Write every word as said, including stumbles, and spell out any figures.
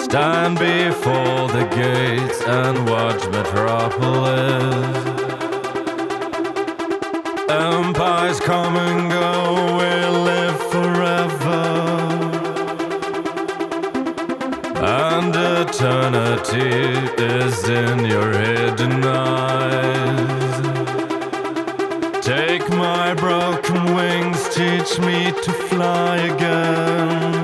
Stand before the gates and watch Metropolis. Empires come and go, we live forever, and eternity is in your hidden eyes. Take my broken wings, teach me to fly again.